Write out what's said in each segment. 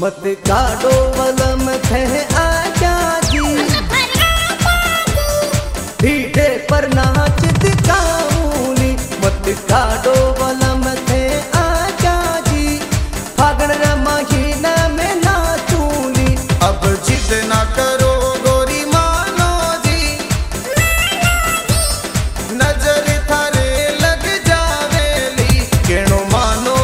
मत काटो वलम थे आजा जी, डीजे पर नाच दिखाऊंगी। मत काटो वलम थे आजा जी, फागण रा महीना में नाचूंगी। अब जिद ना करो गोरी मानो जी, नजर थारे लग जावेली केनो मानो।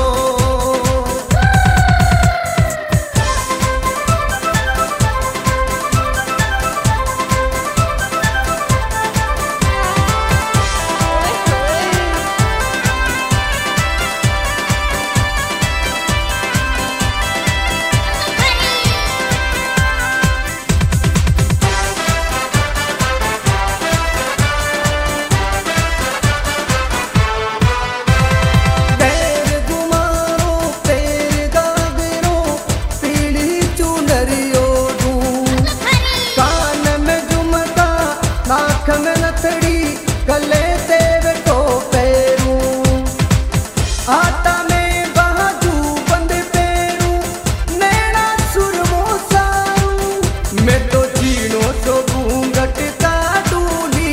गले तेरे तो पैरूं आटा में बाजू बंद पैरूं, नैना सुरमो सारूं। मैं तो जीनो तो घूंघट काटूंगी,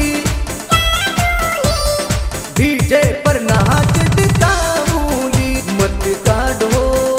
डीजे पर नाच दिखाऊंगी। मत काटो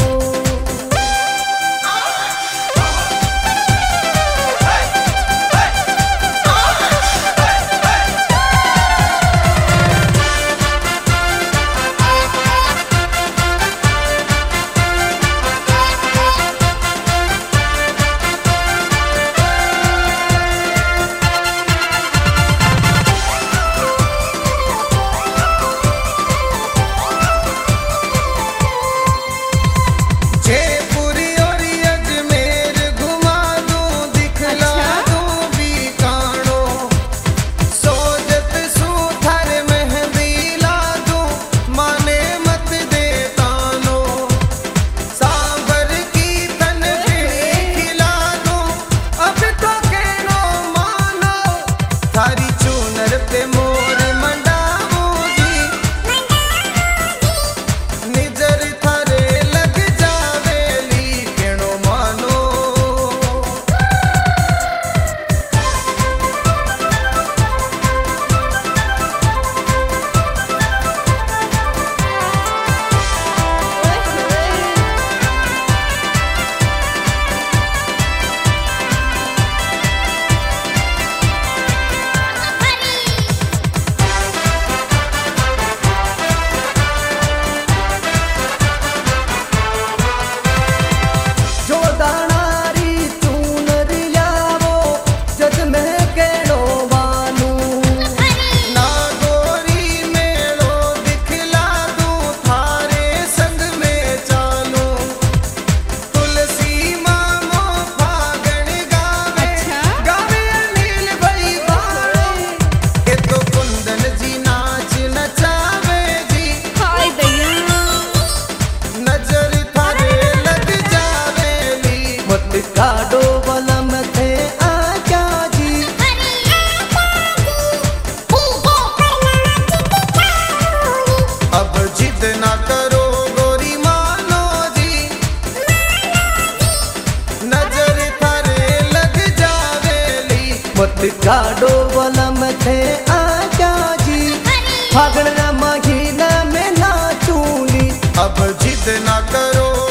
काटो वलम थे आजा जी, अब जिद ना करो गोरी मानो जी, नजर थारे लग जावेली। मत काटो वलम थे आजा जी, फागण रा महीना में नाचूंगी। अब जिद ना करो